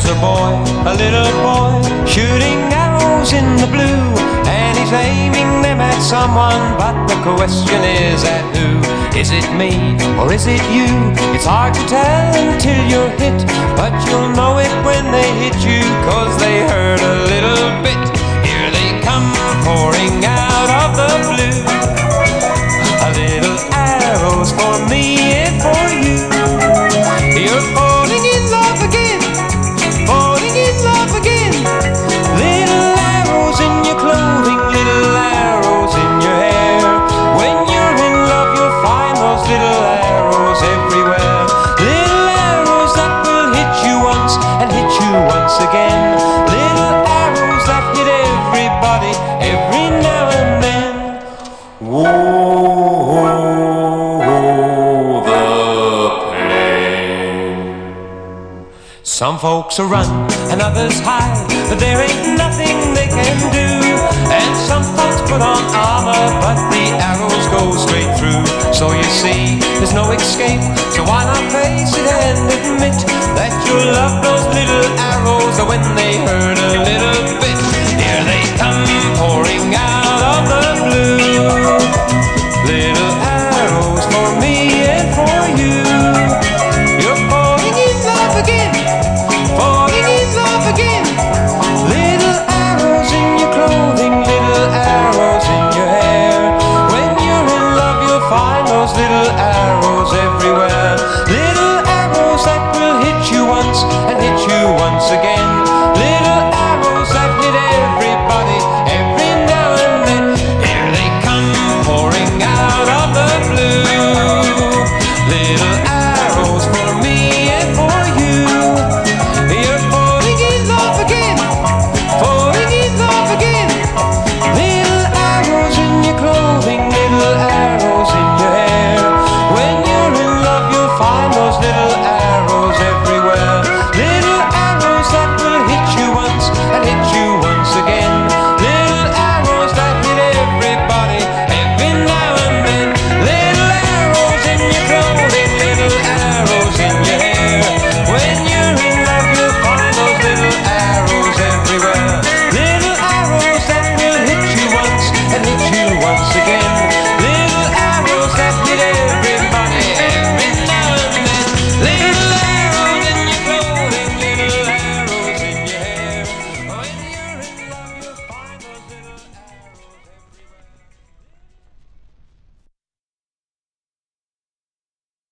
There's a little boy, shooting arrows in the blue, and he's aiming them at someone, but the question is at who? Is it me or is it you? It's hard to tell until you're hit, but you'll know it when they hit you, 'cause they hurt a little bit. Here they come pouring out of the blue, a little arrows for me and for you. You're falling in love again, falling in love again. Little arrows in your clothing, little arrows in your hair. When you're in love you'll find those little arrows everywhere. Little arrows that will hit you once and hit you once again. Little arrows that hit everybody every now and then. Whoa, the pain. Some folks are run and others hide, but there ain't nothing they can do. And some folks put on armor, but the arrows go straight through. So you see, there's no escape, so why not face it and admit that you love those little arrows when they hurt a little bit. Here they come pouring out of the blue, little